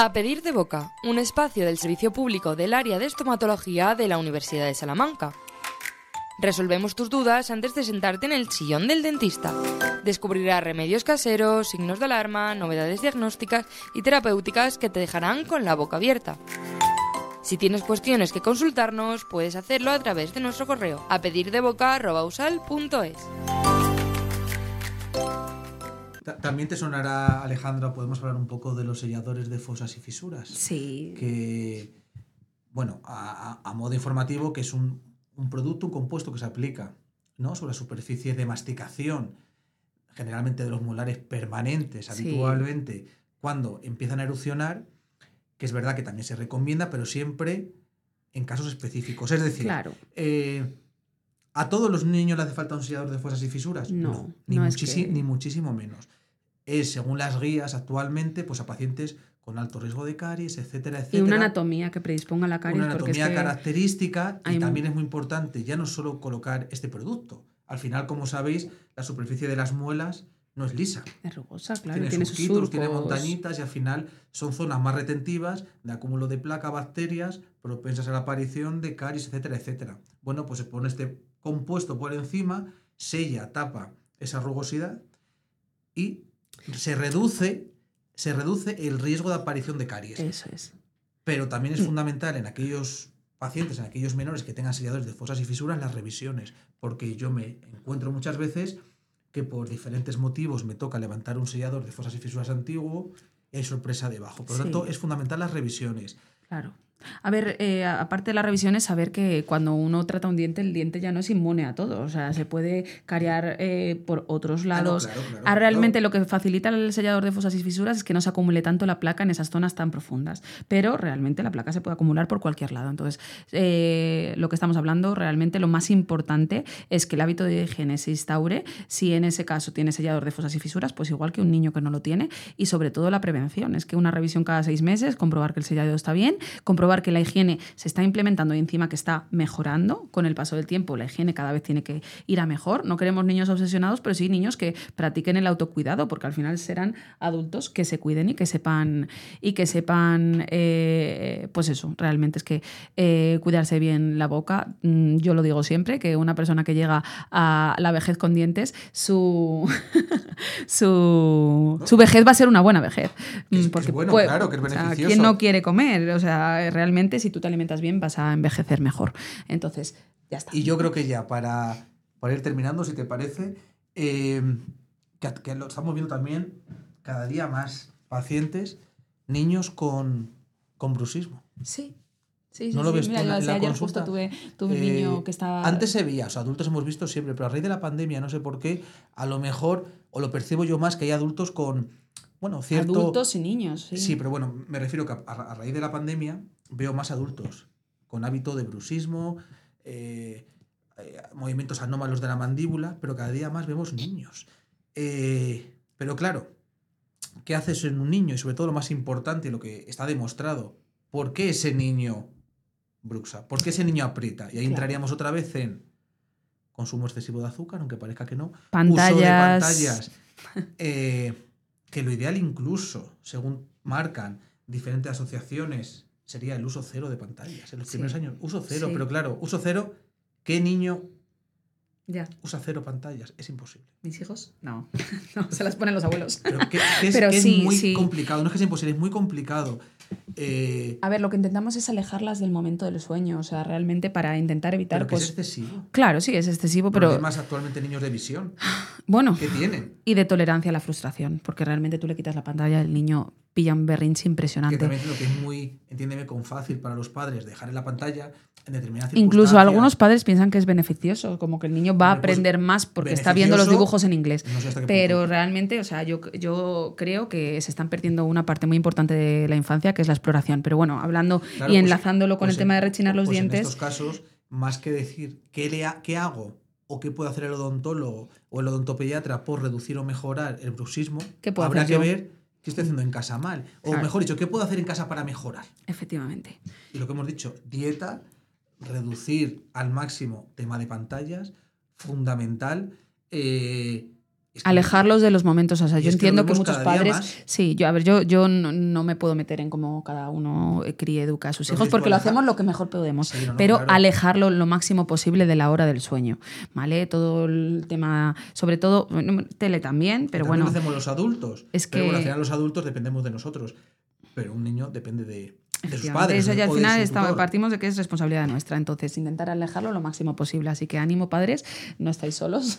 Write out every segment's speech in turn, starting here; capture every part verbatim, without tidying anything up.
A Pedir de Boca, un espacio del servicio público del área de estomatología de la Universidad de Salamanca. Resolvemos tus dudas antes de sentarte en el sillón del dentista. Descubrirás remedios caseros, signos de alarma, novedades diagnósticas y terapéuticas que te dejarán con la boca abierta. Si tienes cuestiones que consultarnos, puedes hacerlo a través de nuestro correo a pedirdevoca arroba usal punto es. También te sonará, Alejandra, podemos hablar un poco de los selladores de fosas y fisuras. Sí. Que, bueno, a, a modo informativo, que es un, un producto, un compuesto que se aplica, ¿no?, sobre la superficie de masticación, generalmente de los molares permanentes, Sí. habitualmente, cuando empiezan a erupcionar, que es verdad que también se recomienda, pero siempre en casos específicos. Es decir, Claro. eh, ¿a todos los niños les hace falta un sellador de fosas y fisuras? No, no ni, no es muchisi- que- ni muchísimo menos. Es, según las guías actualmente, pues a pacientes con alto riesgo de caries, etcétera, etcétera. Y una anatomía que predisponga a la caries. Una anatomía porque es que característica, y hay también mu- es muy importante ya no solo colocar este producto. Al final, como sabéis, la superficie de las muelas no es lisa. es rugosa, claro, Tiene, tiene sus surquitos, surcos. tiene montañitas, y al final son zonas más retentivas de acúmulo de placa, bacterias, propensas a la aparición de caries, etcétera, etcétera. Bueno, pues se pone este compuesto por encima, sella, tapa esa rugosidad y se reduce, se reduce el riesgo de aparición de caries. Eso es. Pero también es fundamental en aquellos pacientes, en aquellos menores que tengan selladores de fosas y fisuras, las revisiones, porque yo me encuentro muchas veces que por diferentes motivos me toca levantar un sellador de fosas y fisuras antiguo y hay sorpresa debajo. Por lo Sí. tanto, es fundamental las revisiones. Claro. A ver, eh, aparte de las revisiones, saber que cuando uno trata un diente, el diente ya no es inmune a todo. O sea, se puede cariar eh, por otros Ah, no, lados. claro, claro, Ah, realmente claro. lo que facilita el sellador de fosas y fisuras es que no se acumule tanto la placa en esas zonas tan profundas. Pero realmente la placa se puede acumular por cualquier lado. Entonces, eh, lo que estamos hablando, realmente lo más importante es que el hábito de higiene se instaure. Si en ese caso tiene sellador de fosas y fisuras, pues igual que un niño que no lo tiene. Y sobre todo la prevención. Es que una revisión cada seis meses, comprobar que el sellador está bien, comprobar que la higiene se está implementando y encima que está mejorando con el paso del tiempo. La higiene cada vez tiene que ir a mejor. No queremos niños obsesionados, pero sí niños que practiquen el autocuidado, porque al final serán adultos que se cuiden y que sepan, y que sepan eh, pues eso, realmente es que eh, cuidarse bien la boca. Mm, Yo lo digo siempre, que una persona que llega a la vejez con dientes, su, su, su vejez va a ser una buena vejez. Que es- Mm, que es bueno, puede- claro, que es o sea, beneficioso. ¿quién no quiere comer? O sea, realmente si tú te alimentas bien vas a envejecer mejor. Entonces, ya está. Y yo creo que ya, para, para ir terminando, si te parece, eh, que, que lo estamos viendo también cada día más pacientes, niños con, con bruxismo. Sí. Sí, sí, ¿No lo sí. ves tú Mira, en yo la- en sí, la ayer consulta? justo tuve, tuve un Eh, niño que estaba... Antes se veía, o sea, adultos hemos visto siempre, pero a raíz de la pandemia, no sé por qué, a lo mejor, o lo percibo yo más, que hay adultos con, bueno, cierto... Adultos y niños, sí. Sí, pero bueno, me refiero que a, a raíz de la pandemia veo más adultos con hábito de bruxismo, eh, eh, movimientos anómalos de la mandíbula, pero cada día más vemos niños. Eh, pero claro, ¿qué hace eso en un niño? Y sobre todo lo más importante, lo que está demostrado, ¿por qué ese niño bruxa? ¿Por qué ese niño aprieta? Y ahí Claro. entraríamos otra vez en consumo excesivo de azúcar, aunque parezca que no. Pantallas. Uso de pantallas. Eh, que lo ideal incluso, según marcan diferentes asociaciones, sería el uso cero de pantallas. En los Sí. primeros años, uso cero. Sí. Pero claro, uso cero, ¿qué niño Ya. usa cero pantallas? Es imposible. ¿Mis hijos? No. No, se las ponen los abuelos. Pero que, que es, Pero que es sí, muy sí. complicado. No es que sea imposible, es muy complicado. Eh, A ver, lo que intentamos es alejarlas del momento del sueño, o sea, realmente para intentar evitar, pero que pues... es excesivo. Claro, sí, es excesivo, pero... Problemas actualmente niños de visión. Bueno, ¿Qué tienen? y de tolerancia a la frustración, porque realmente tú le quitas la pantalla, el niño pilla un berrinche Que impresionante. también es lo que es muy, entiéndeme, con fácil para los padres dejar en la pantalla en determinadas Incluso circunstancias. algunos padres piensan que es beneficioso, como que el niño va a Hombre, pues, aprender más porque está viendo los beneficioso, dibujos en inglés. no sé hasta qué Pero punto. realmente, o sea, yo, yo creo que se están perdiendo una parte muy importante de la infancia, que es la exploración. Pero bueno, hablando Claro, y pues- enlazándolo con pues el tema en- de rechinar los pues dientes... En estos casos, más que decir qué, le ha- qué hago o qué puede hacer el odontólogo o el odontopediatra por reducir o mejorar el bruxismo, ¿Qué puedo habrá hacer que yo? ver qué estoy haciendo en casa mal. O Claro. mejor dicho, qué puedo hacer en casa para mejorar. Efectivamente. Y lo que hemos dicho, dieta, reducir al máximo tema de pantallas, fundamental. Eh, Es que alejarlos de los momentos. O sea, Y yo es que lo entiendo que vemos muchos cada día padres. más. Sí, yo, a ver, yo, yo no, no me puedo meter en cómo cada uno críe, educa a sus Entonces, hijos, porque tú lo aleja- hacemos lo que mejor podemos. Sí, no, no, pero claro. alejarlo lo máximo posible de la hora del sueño. ¿Vale? Todo el tema, sobre todo, bueno, tele también, pero Que también bueno. lo hacemos los adultos. es Pero bueno, al que- final los adultos dependemos de nosotros. Pero un niño depende de, de sus Efectivamente, padres. eso ya al o de final su está- tutor. partimos de que es responsabilidad nuestra, entonces intentar alejarlo lo máximo posible. Así que ánimo, padres, no estáis solos.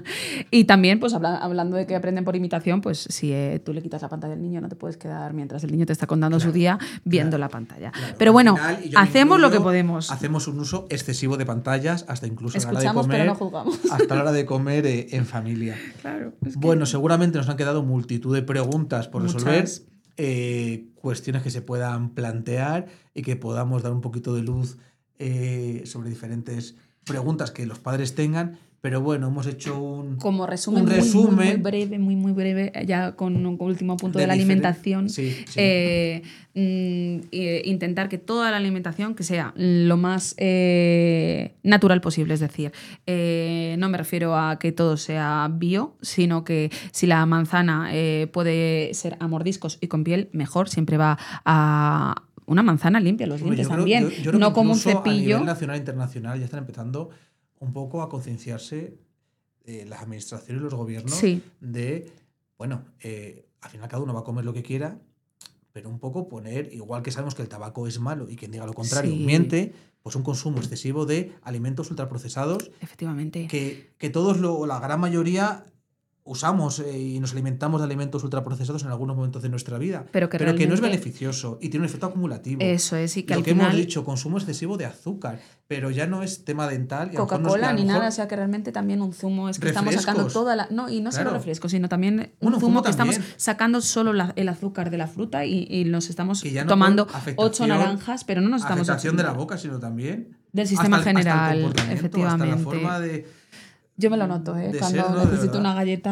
Y también, pues habla- hablando de que aprenden por imitación, pues si eh, tú le quitas la pantalla al niño, no te puedes quedar mientras el niño te está contando Claro, su día viendo claro, la pantalla. Claro, Pero al bueno, final, y yo me hacemos lo que incluyo, podemos. Hacemos un uso excesivo de pantallas, hasta incluso a la hora de Escuchamos, comer. pero no juzgamos. Hasta la hora de comer eh, en familia. Claro, es que- Bueno, seguramente nos han quedado multitud de preguntas por resolver, Muchas. eh, cuestiones que se puedan plantear y que podamos dar un poquito de luz eh, sobre diferentes preguntas que los padres tengan. Pero bueno, hemos hecho un, Como resumen, un muy, muy, resumen muy breve, muy, muy breve, ya con un último punto de, de la diferen- alimentación. Sí, sí. eh, mm, eh, intentar que toda la alimentación que sea lo más eh, natural posible, es decir, eh, no me refiero a que todo sea bio, sino que si la manzana eh, puede ser a mordiscos y con piel, mejor, siempre va a una manzana limpia los Hombre, dientes yo creo- también, yo- yo creo no que como un incluso cepillo. A nivel nacional e internacional ya están empezando un poco a concienciarse eh, las administraciones y los gobiernos Sí. de, bueno, eh, al final cada uno va a comer lo que quiera, pero un poco poner, igual que sabemos que el tabaco es malo y quien diga lo contrario Sí. miente, pues un consumo excesivo de alimentos ultraprocesados Efectivamente. que, que todos, lo, la gran mayoría, usamos eh, y nos alimentamos de alimentos ultraprocesados en algunos momentos de nuestra vida, Pero que no es realmente- beneficioso y tiene un efecto acumulativo. Eso es, y que Lo al que final... hemos dicho, consumo excesivo de azúcar, pero ya no es tema dental. y a lo mejor nos- y Coca-Cola a lo ni mejor- nada, o sea que realmente también un zumo es que estamos sacando Refrescos. toda la... No, y no solo Claro. refrescos, sino también un Bueno, zumo, zumo que estamos también. sacando solo la- el azúcar de la fruta y, y nos estamos Que ya no tomando por afectación- ocho naranjas, pero no nos estamos... afectación de la boca, sino también Del sistema hasta el- hasta el general, comportamiento, efectivamente. hasta la forma de, Yo me lo noto, ¿eh? de Cuando ser, ¿no? De necesito verdad. una galleta.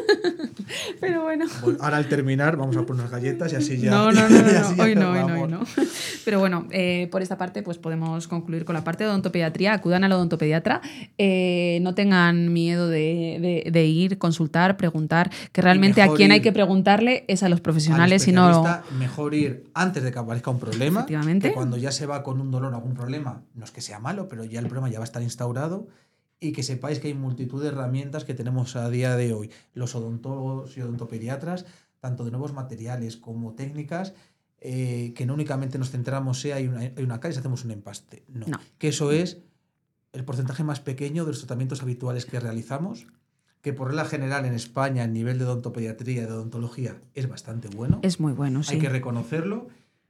Pero bueno. Bueno, ahora al terminar vamos a poner unas galletas y así ya. No, no, no, no, y así no. ya Hoy no, hoy no, cerramos. hoy no. Pero bueno, eh, por esta parte pues podemos concluir con la parte de odontopediatría. Acudan al odontopediatra, eh, no tengan miedo de, de- de ir, consultar, preguntar, que realmente a mejor quien hay ir que preguntarle es a los Al profesionales y no... especialista, mejor ir antes de que aparezca un problema. Efectivamente. Que cuando ya se va con un dolor o algún problema, no es que sea malo, pero ya el problema ya va a estar instaurado. Y que sepáis que hay multitud de herramientas que tenemos a día de hoy, los odontólogos y odontopediatras, tanto de nuevos materiales como técnicas, eh, que no únicamente nos centramos si hay una, hay una caries, hacemos un empaste. No. No. Que eso es el porcentaje más pequeño de los tratamientos habituales que realizamos, que por regla general en España el nivel de odontopediatría y de odontología es bastante bueno. Es muy bueno, sí. Hay que reconocerlo.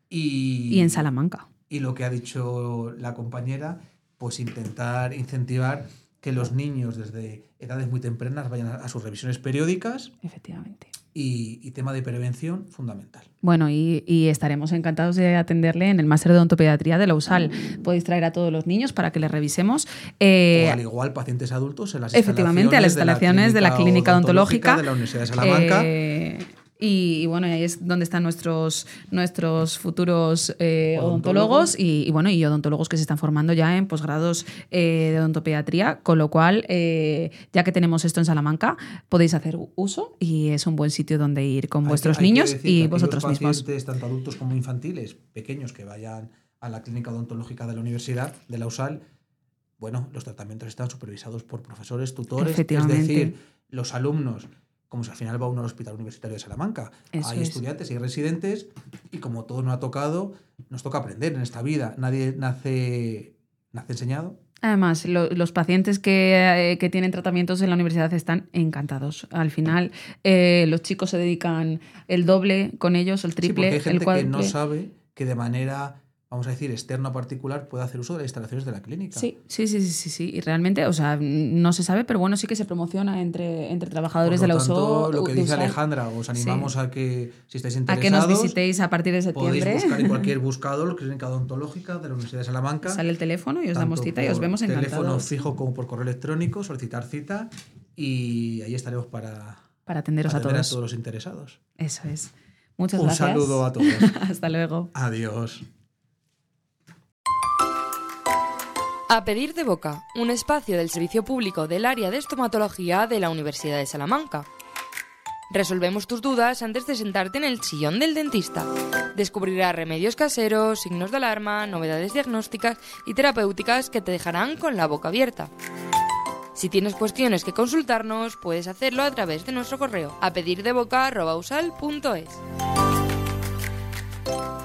Y, Y en Salamanca. y lo que ha dicho la compañera, pues intentar incentivar que los niños desde edades muy tempranas vayan a, a sus revisiones periódicas Efectivamente. y, y tema de prevención fundamental. Bueno, y, y estaremos encantados de atenderle en el máster de odontopediatría de la U S A L. Podéis traer a todos los niños para que les revisemos. Eh, o al igual pacientes adultos en las efectivamente, a las instalaciones de la clínica odontológica de la Universidad de Salamanca. Eh, y, y bueno, ahí es donde están nuestros, nuestros futuros eh, Odontólogos. odontólogos y, y bueno, y odontólogos que se están formando ya en posgrados eh, de odontopediatría, con lo cual, eh, ya que tenemos esto en Salamanca, podéis hacer uso y es un buen sitio donde ir con Hay que- vuestros hay que niños decir que y aquellos vosotros mismos. pacientes, tanto adultos como infantiles, pequeños, que vayan a la clínica odontológica de la universidad, de la U S A L, bueno, los tratamientos están supervisados por profesores, tutores, es Efectivamente. decir, los alumnos, como si al final va uno al Hospital Universitario de Salamanca, Eso hay es. estudiantes y hay residentes, y como todo nos ha tocado, nos toca aprender en esta vida. Nadie nace, nace enseñado. Además, lo- los pacientes que, eh, que tienen tratamientos en la universidad están encantados. Al final, eh, los chicos se dedican el doble con ellos, el Sí, triple, porque hay gente el que cuádruple. no sabe que de manera, vamos a decir, externa o particular puede hacer uso de las instalaciones de la clínica. Sí, sí, sí, sí, sí, sí. Y realmente, o sea, no se sabe, pero bueno, sí que se promociona entre, entre trabajadores Por de lo la tanto, U S O. lo que de dice U S A L, Alejandra, os animamos a que, si estáis a interesados, que nos visitéis a partir de septiembre. podéis buscar en cualquier buscador clínica odontológica de la Universidad de Salamanca. Sale el teléfono y os tanto damos cita y os por vemos teléfono encantados fijo como por correo electrónico, solicitar cita y ahí estaremos para para atenderos atender a a todos. todos los interesados. Eso es. Muchas Un gracias. saludo a todos. Hasta luego. Adiós. A Pedir de Boca, un espacio del servicio público del área de estomatología de la Universidad de Salamanca. Resolvemos tus dudas antes de sentarte en el sillón del dentista. Descubrirás remedios caseros, signos de alarma, novedades diagnósticas y terapéuticas que te dejarán con la boca abierta. Si tienes cuestiones que consultarnos, puedes hacerlo a través de nuestro correo a pedir de boca arroba usal punto es.